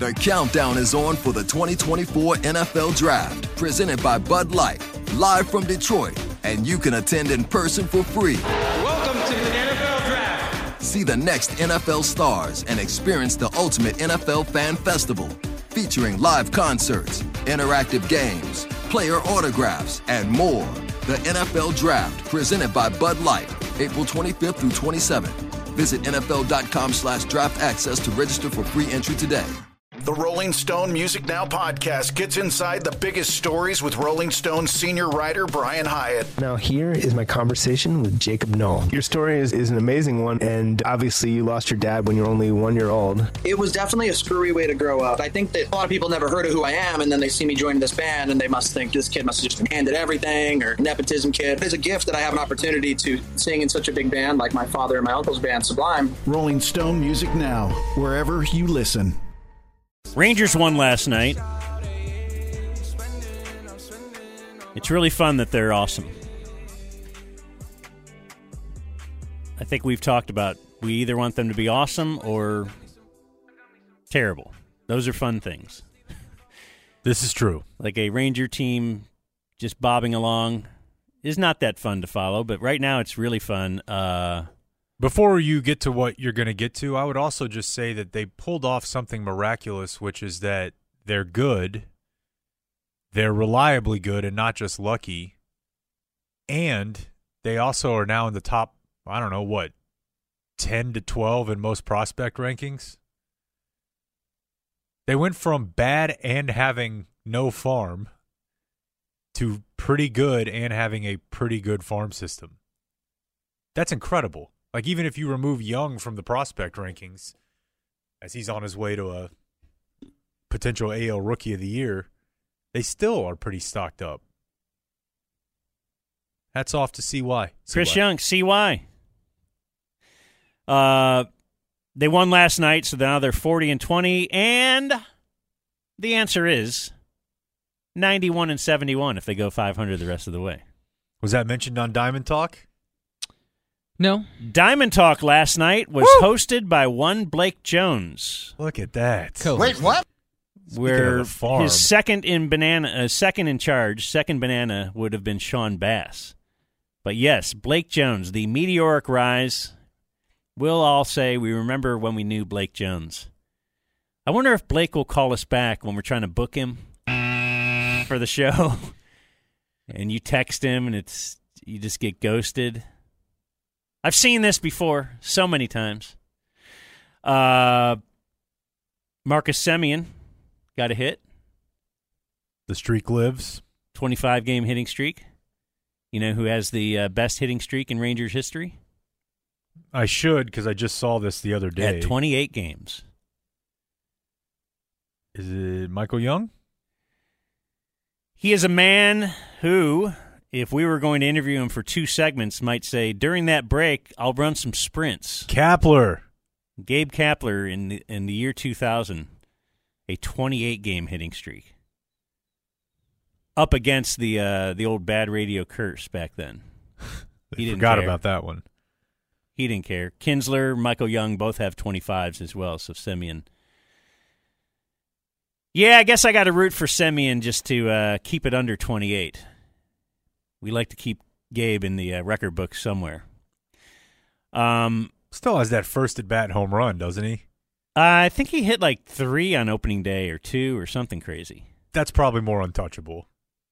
The countdown is on for the 2024 NFL Draft, presented by Bud Light, live from Detroit, and you can attend in person for free. Welcome to the NFL Draft. See the next NFL stars and experience the ultimate NFL fan festival, featuring live concerts, interactive games, player autographs, and more. The NFL Draft, presented by Bud Light, April 25th through 27th. Visit NFL.com/draft access to register for free entry today. The Rolling Stone Music Now podcast gets inside the biggest stories with Rolling Stone senior writer Brian Hyatt. Now here is my conversation with Jacob Knoll. Your story is an amazing one, and obviously you lost your dad when you were only 1 year old. It was definitely a screwy way to grow up. I think that a lot of people never heard of who I am, and then they see me joining this band, and they must think this kid must have just been handed everything, or nepotism kid. It's a gift that I have an opportunity to sing in such a big band like my father and my uncle's band, Sublime. Rolling Stone Music Now, wherever you listen. Rangers won last night. It's really fun that they're awesome. I think we've talked about we either want them to be awesome or terrible. Those are fun things. This is true. Like a Ranger team just bobbing along is not that fun to follow, but right now it's really fun. Before you get to what you're going to get to, I would also just say that they pulled off something miraculous, which is that they're good, they're reliably good and not just lucky, and they also are now in the top, 10 to 12 in most prospect rankings. They went from bad and having no farm to pretty good and having a pretty good farm system. That's incredible. Like, even if you remove Young from the prospect rankings, as he's on his way to a potential AL Rookie of the Year, they still are pretty stocked up. Hats off to CY. Chris Young, CY. They won last night, so now they're 40-20, and the answer is 91-71 if they go 500 the rest of the way. Was that mentioned on Diamond Talk? No. Diamond Talk last night was hosted by one Blake Jones. Look at that. Co-host. Wait, what? Where his second in charge, second banana, would have been Sean Bass. But yes, Blake Jones, the meteoric rise. We'll all say we remember when we knew Blake Jones. I wonder if Blake will call us back when we're trying to book him for the show. And you text him and you just get ghosted. I've seen this before so many times. Marcus Semien got a hit. The streak lives. 25-game hitting streak. You know who has the best hitting streak in Rangers history? I should, because I just saw this the other day. At 28 games. Is it Michael Young? He is a man who, if we were going to interview him for 2 segments, might say, during that break, I'll run some sprints. Kapler. Gabe Kapler in the year 2000, a 28-game hitting streak. Up against the old bad radio curse back then. He didn't forgot care. about that one. He didn't care. Kinsler, Michael Young both have 25s as well, so Semien. Yeah, I guess I got to root for Semien just to keep it under 28. We like to keep Gabe in the record book somewhere. Still has that first at-bat home run, doesn't he? I think he hit like 3 on opening day or 2 or something crazy. That's probably more untouchable.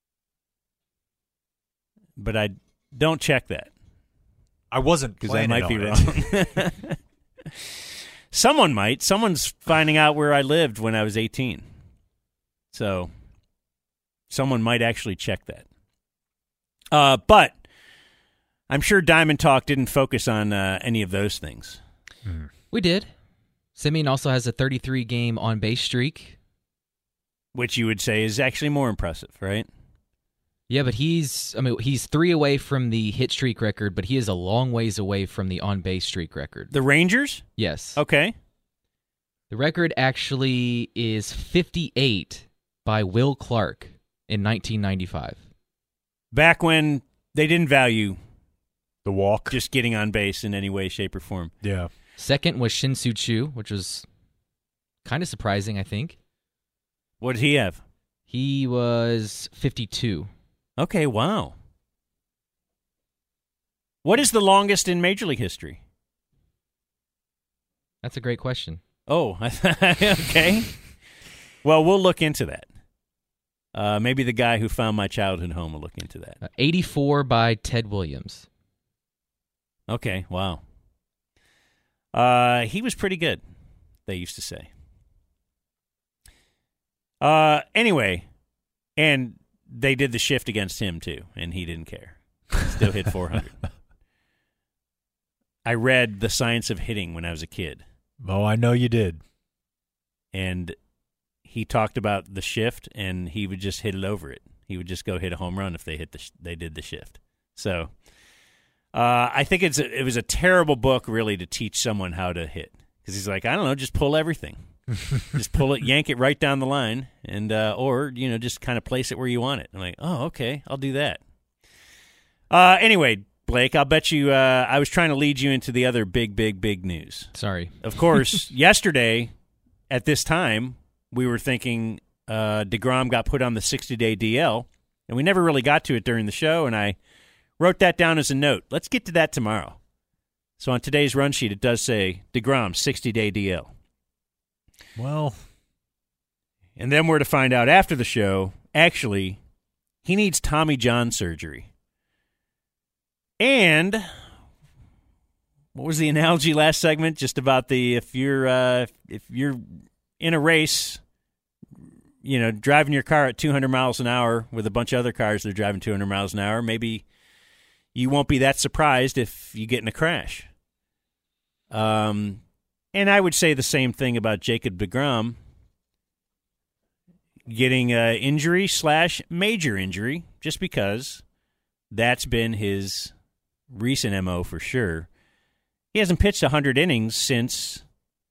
But I don't check that. I wasn't because I planning might be on wrong. Someone might. Someone's finding out where I lived when I was 18. So someone might actually check that. But I'm sure Diamond Talk didn't focus on any of those things. We did. Semien also has a 33-game on-base streak. Which you would say is actually more impressive, right? Yeah, but he's 3 away from the hit streak record, but he is a long ways away from the on-base streak record. The Rangers? Yes. Okay. The record actually is 58 by Will Clark in 1995. Back when they didn't value the walk, just getting on base in any way, shape, or form. Yeah. Second was Shin-Soo Choo, which was Kind of surprising, I think. What did he have? He was 52. Okay, wow. What is the longest in Major League history? That's a great question. Oh, okay. Well, we'll look into that. Maybe the guy who found my childhood home will look into that. 84 by Ted Williams. Okay, wow. He was pretty good, they used to say. Anyway, and they did the shift against him, too, and he didn't care. Still hit 400. I read The Science of Hitting when I was a kid. Oh, I know you did. And he talked about the shift, and he would just hit it over it. He would just go hit a home run if they did the shift. So I think it was a terrible book, really, to teach someone how to hit. Because he's like, I don't know, just pull everything. Just pull it, yank it right down the line, and or just kind of place it where you want it. I'm like, oh, okay, I'll do that. Anyway, Blake, I'll bet you I was trying to lead you into the other big news. Sorry. Of course, yesterday at this time, we were thinking DeGrom got put on the 60-day DL, and we never really got to it during the show, and I wrote that down as a note. Let's get to that tomorrow. So on today's run sheet, it does say DeGrom, 60-day DL. Well, and then we're to find out after the show, actually, he needs Tommy John surgery. And what was the analogy last segment? Just about if you're in a race, driving your car at 200 miles an hour with a bunch of other cars that are driving 200 miles an hour, maybe you won't be that surprised if you get in a crash. And I would say the same thing about Jacob deGrom getting injury / major injury, just because that's been his recent MO for sure. He hasn't pitched 100 innings since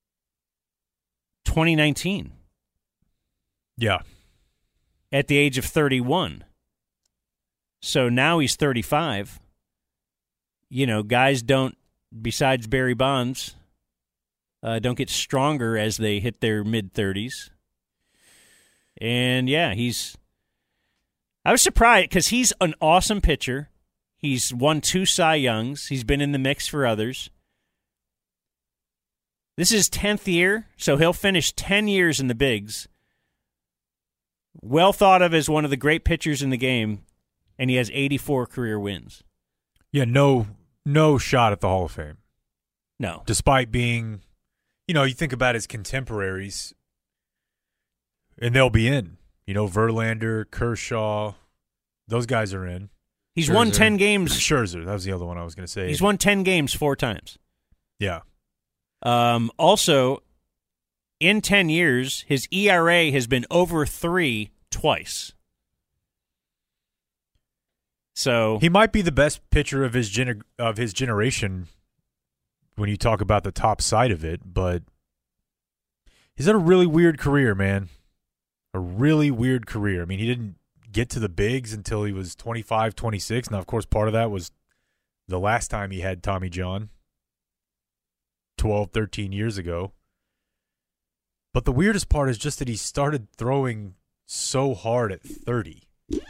2019. Yeah. At the age of 31. So now he's 35. Guys don't, besides Barry Bonds, don't get stronger as they hit their mid-30s. And, yeah, I was surprised because he's an awesome pitcher. He's won 2 Cy Youngs. He's been in the mix for others. This is his 10th year, so he'll finish 10 years in the bigs. Well thought of as one of the great pitchers in the game, and he has 84 career wins. Yeah, no shot at the Hall of Fame. No. Despite being, you think about his contemporaries, and they'll be in. Verlander, Kershaw, those guys are in. He's Scherzer. won 10 games. Scherzer, that was the other one I was going to say. He's won 10 games 4 times. Yeah. Also, in 10 years, his ERA has been over 3 twice. So he might be the best pitcher of his generation when you talk about the top side of it, but he's had a really weird career, man. A really weird career. I mean, he didn't get to the bigs until he was 25, 26. Now, of course, part of that was the last time he had Tommy John 12, 13 years ago. But the weirdest part is just that he started throwing so hard at 30.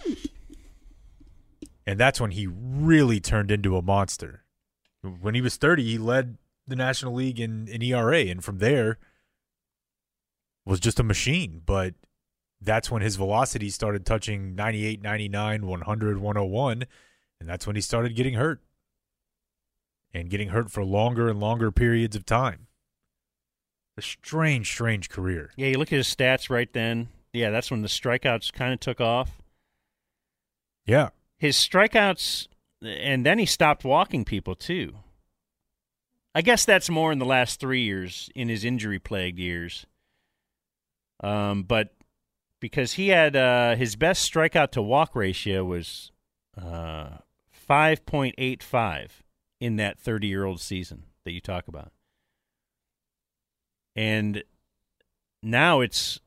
And that's when he really turned into a monster. When he was 30, he led the National League in ERA, and from there was just a machine. But that's when his velocity started touching 98, 99, 100, 101, and that's when he started getting hurt. And getting hurt for longer and longer periods of time. A strange, strange career. Yeah, you look at his stats right then. Yeah, that's when the strikeouts kind of took off. Yeah. His strikeouts, and then he stopped walking people, too. I guess that's more in the last 3 years, in his injury-plagued years. But because he had his best strikeout-to-walk ratio was 5.85 in that 30-year-old season that you talk about. And now it's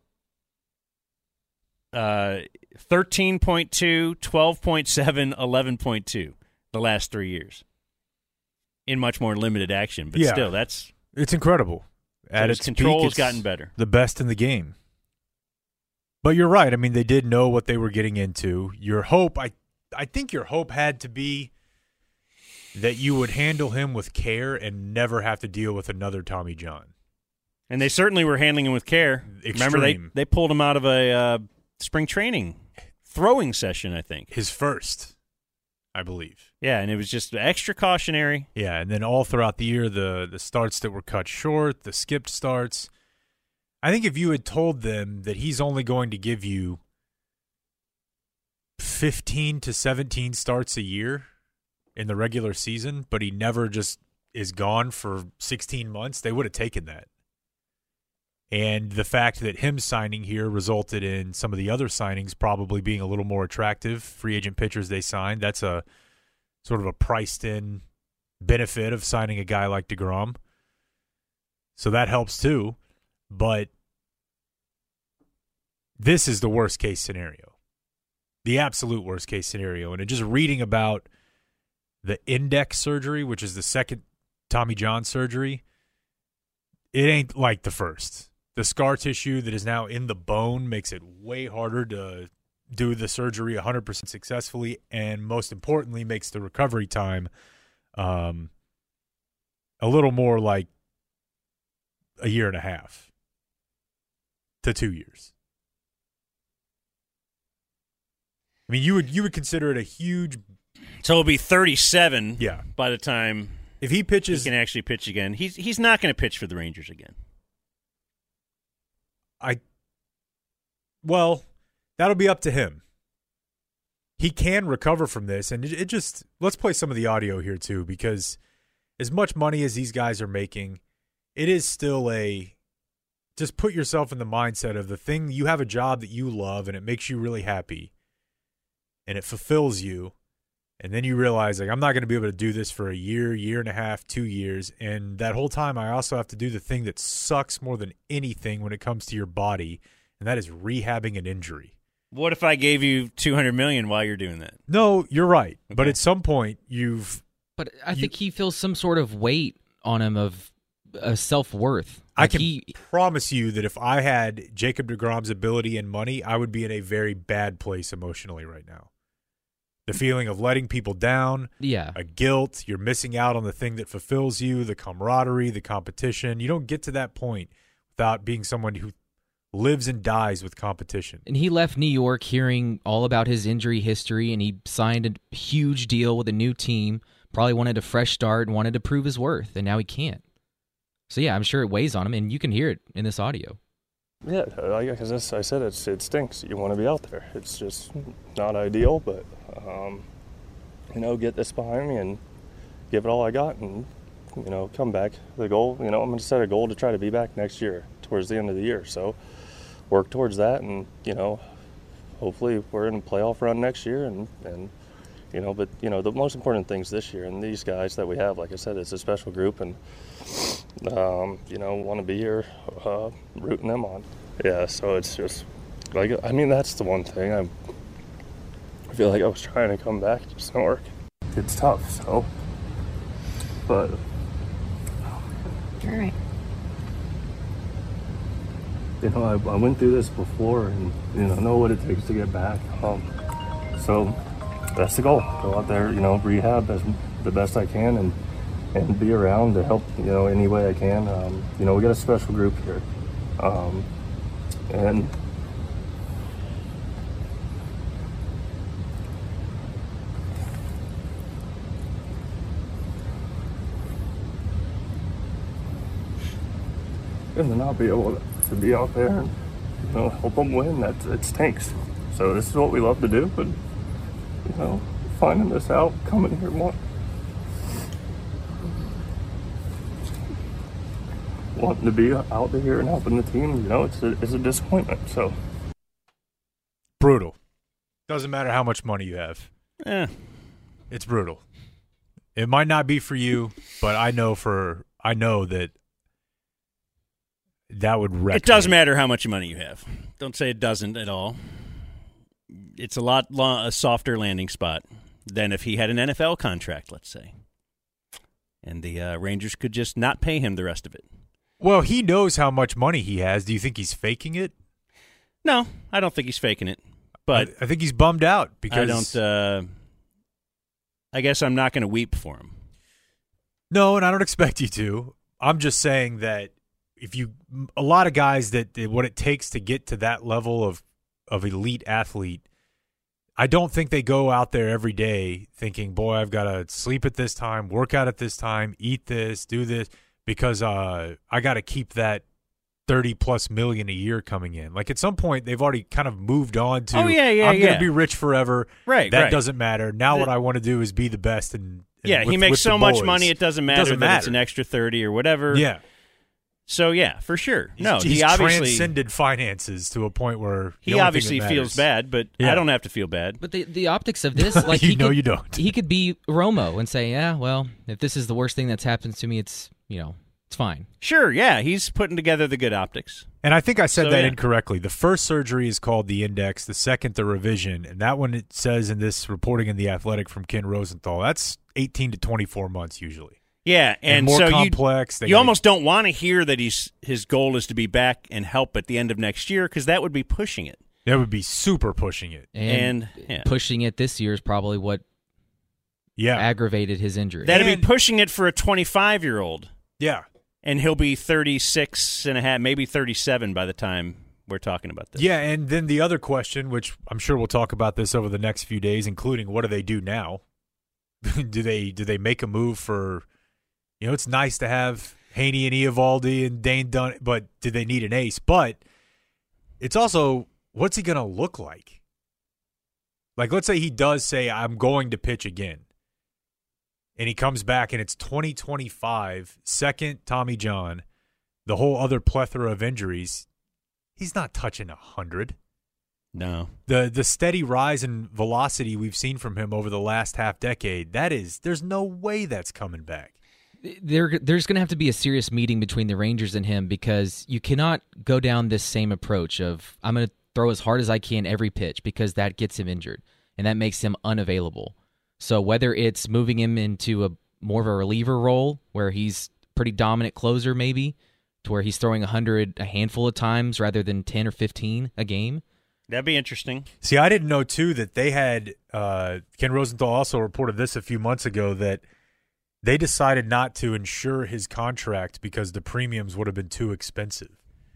13.2, 12.7, 11.2 the last 3 years in much more limited action. But still, it's incredible. at its control peak, has gotten better. The best in the game. But you're right. I mean, they did know what they were getting into. Your hope, I think your hope had to be that you would handle him with care and never have to deal with another Tommy John. And they certainly were handling him with care. Extreme. Remember, they pulled him out of a spring training throwing session, I think. His first, I believe. Yeah, and it was just extra cautionary. Yeah, and then all throughout the year, the starts that were cut short, the skipped starts. I think if you had told them that he's only going to give you 15 to 17 starts a year in the regular season, but he never just is gone for 16 months, they would have taken that. And the fact that him signing here resulted in some of the other signings probably being a little more attractive, free agent pitchers they signed, that's a sort of a priced-in benefit of signing a guy like DeGrom. So that helps too. But this is the worst-case scenario, the absolute worst-case scenario. And just reading about the index surgery, which is the second Tommy John surgery, it ain't like the first. The scar tissue that is now in the bone makes it way harder to do the surgery 100% successfully, and most importantly, makes the recovery time a little more like a year and a half to 2 years. I mean, you would consider it a huge. So he'll be 37. Yeah. By the time if he pitches, he can actually pitch again. He's not going to pitch for the Rangers again. Well, that'll be up to him. He can recover from this, and it just let's play some of the audio here too, because as much money as these guys are making, it is still just put yourself in the mindset of the thing. You have a job that you love, and it makes you really happy, and it fulfills you. And then you realize, like, I'm not going to be able to do this for a year, year and a half, 2 years. And that whole time, I also have to do the thing that sucks more than anything when it comes to your body, and that is rehabbing an injury. What if I gave you $200 million while you're doing that? No, you're right. Okay. But at some point, But I think he feels some sort of weight on him of self-worth. I can promise you that if I had Jacob deGrom's ability and money, I would be in a very bad place emotionally right now. The feeling of letting people down, a guilt, you're missing out on the thing that fulfills you, the camaraderie, the competition. You don't get to that point without being someone who lives and dies with competition. And he left New York hearing all about his injury history, and he signed a huge deal with a new team, probably wanted a fresh start and wanted to prove his worth, and now he can't. So, yeah, I'm sure it weighs on him, and you can hear it in this audio. Yeah, like I said, it stinks. You want to be out there. It's just not ideal, but, get this behind me and give it all I got and, come back. The goal, I'm going to set a goal to try to be back next year towards the end of the year. So work towards that and, hopefully we're in a playoff run next year but the most important things this year and these guys that we have, like I said, it's a special group and, want to be here rooting them on. Yeah, so it's just, that's the one thing. I feel like I was trying to come back, it just didn't work. It's tough, so, but. All right. I went through this before and, know what it takes to get back. So that's the goal. Go out there, rehab as the best I can and be around to help, any way I can. We got a special group here. And to not be able to be out there and, help them win, it stinks. So this is what we love to do, but, finding this out, coming here wanting to be out there and helping the team, it's a disappointment. So brutal. Doesn't matter how much money you have. It's brutal. It might not be for you, but I know that would wreck. It does matter how much money you have. Don't say it doesn't at all. It's a softer landing spot than if he had an NFL contract, let's say. And the Rangers could just not pay him the rest of it. Well, he knows how much money he has. Do you think he's faking it? No, I don't think he's faking it. But I think he's bummed out because I guess I'm not going to weep for him. No, and I don't expect you to. I'm just saying that a lot of guys that what it takes to get to that level of elite athlete, I don't think they go out there every day thinking, boy, I've got to sleep at this time, work out at this time, eat this, do this, because I got to keep that 30+ million a year coming in. Like at some point, they've already kind of moved on to, I'm going to be rich forever. Right, that doesn't matter. Now what I want to do is be the best. He makes so much money, it doesn't matter that it's an extra 30 or whatever. Yeah. So, yeah, for sure. He's obviously transcended finances to a point where he obviously feels bad, but I don't have to feel bad. But the optics of this, like you don't. He could be Romo and say, yeah, well, if this is the worst thing that's happened to me, it's fine. Sure, yeah, he's putting together the good optics. And I think I said that incorrectly. The first surgery is called the index, the second the revision, and that one it says in this reporting in The Athletic from Ken Rosenthal, that's 18 to 24 months usually. Yeah, and more so complex. You almost don't want to hear that his goal is to be back and help at the end of next year because that would be pushing it. That would be super pushing it. And pushing it this year is probably what aggravated his injury. That'd be pushing it for a 25-year-old. Yeah. And he'll be 36 and a half, maybe 37 by the time we're talking about this. Yeah, and then the other question, which I'm sure we'll talk about this over the next few days, including what do they do now? do they make a move for... it's nice to have Haney and Eovaldi and Dane Dunn, but do they need an ace? But it's also, what's he going to look like? Like, let's say he does say, I'm going to pitch again. And he comes back and it's 2025, second Tommy John, the whole other plethora of injuries. He's not touching 100. No. The steady rise in velocity we've seen from him over the last half decade, there's no way that's coming back. There's going to have to be a serious meeting between the Rangers and him because you cannot go down this same approach of I'm going to throw as hard as I can every pitch because that gets him injured and that makes him unavailable. So whether it's moving him into a more of a reliever role where he's pretty dominant closer maybe to where he's throwing 100 a handful of times rather than 10 or 15 a game. That'd be interesting. See, I didn't know, too, that they had Ken Rosenthal also reported this a few months ago that they decided not to insure his contract because the premiums would have been too expensive.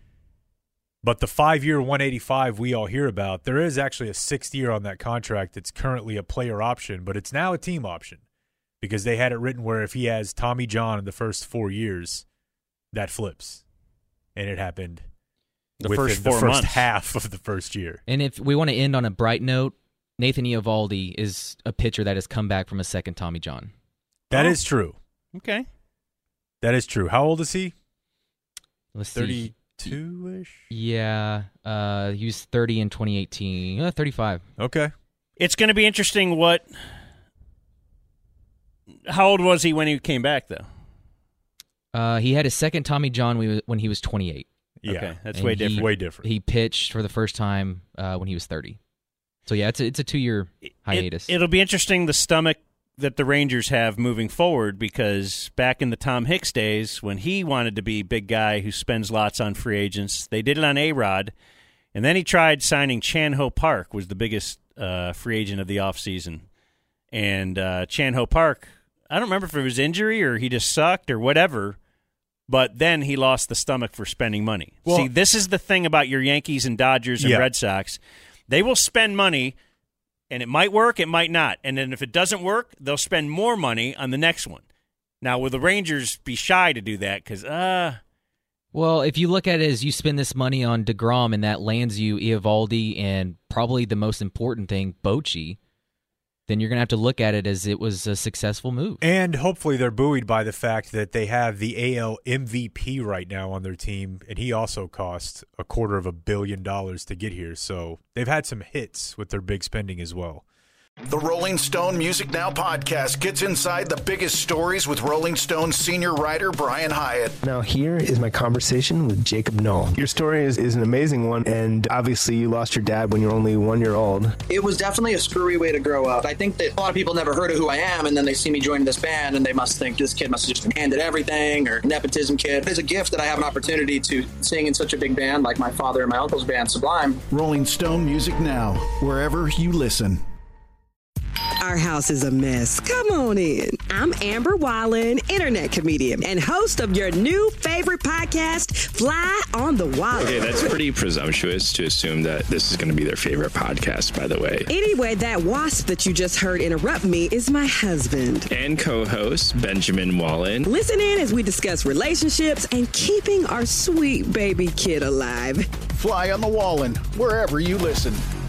But the 5-year $185 we all hear about, there is actually a 6th year on that contract that's currently a player option, but it's now a team option because they had it written where if he has Tommy John in the first 4 years, that flips. And it happened the first half of the first year. And if we want to end on a bright note, Nathan Eovaldi is a pitcher that has come back from a second Tommy John. That is true. Okay. That is true. How old is he? Let's see. 32-ish? Yeah. He was 30 in 2018. 35. Okay. It's going to be interesting how old was he when he came back, though? He had his second Tommy John when he was 28. Yeah. Okay, that's and way different. Way different. He pitched for the first time when he was 30. So, yeah, it's a 2-year hiatus. It'll be interesting the stomach that the Rangers have moving forward because back in the Tom Hicks days when he wanted to be big guy who spends lots on free agents, they did it on A-Rod, and then he tried signing Chan-Ho Park, was the biggest free agent of the offseason. And Chan-Ho Park, I don't remember if it was injury or he just sucked or whatever, but then he lost the stomach for spending money. Well, see, this is the thing about your Yankees and Dodgers and Red Sox. They will spend money, and it might work, it might not. And then if it doesn't work, they'll spend more money on the next one. Now, will the Rangers be shy to do that? Because, Well, if you look at it as you spend this money on DeGrom and that lands you Eovaldi and probably the most important thing, Bochy, then you're going to have to look at it as it was a successful move. And hopefully they're buoyed by the fact that they have the AL MVP right now on their team, and he also cost $250 million to get here. So they've had some hits with their big spending as well. The Rolling Stone Music Now podcast gets inside the biggest stories with Rolling Stone senior writer Brian Hyatt. Now here is my conversation with Jacob Noll. Your story is an amazing one, and obviously you lost your dad when you were only 1 year old. It was definitely a screwy way to grow up. I think that a lot of people never heard of who I am, and then they see me joining this band, and they must think this kid must have just been handed everything, or nepotism kid. It's a gift that I have an opportunity to sing in such a big band like my father and my uncle's band, Sublime. Rolling Stone Music Now, wherever you listen. Our house is a mess. Come on in. I'm Amber Wallen, internet comedian and host of your new favorite podcast, Fly on the Wall. Okay, that's pretty presumptuous to assume that this is going to be their favorite podcast, by the way. Anyway, that wasp that you just heard interrupt me is my husband. And co-host, Benjamin Wallen. Listen in as we discuss relationships and keeping our sweet baby kid alive. Fly on the Wallen, wherever you listen.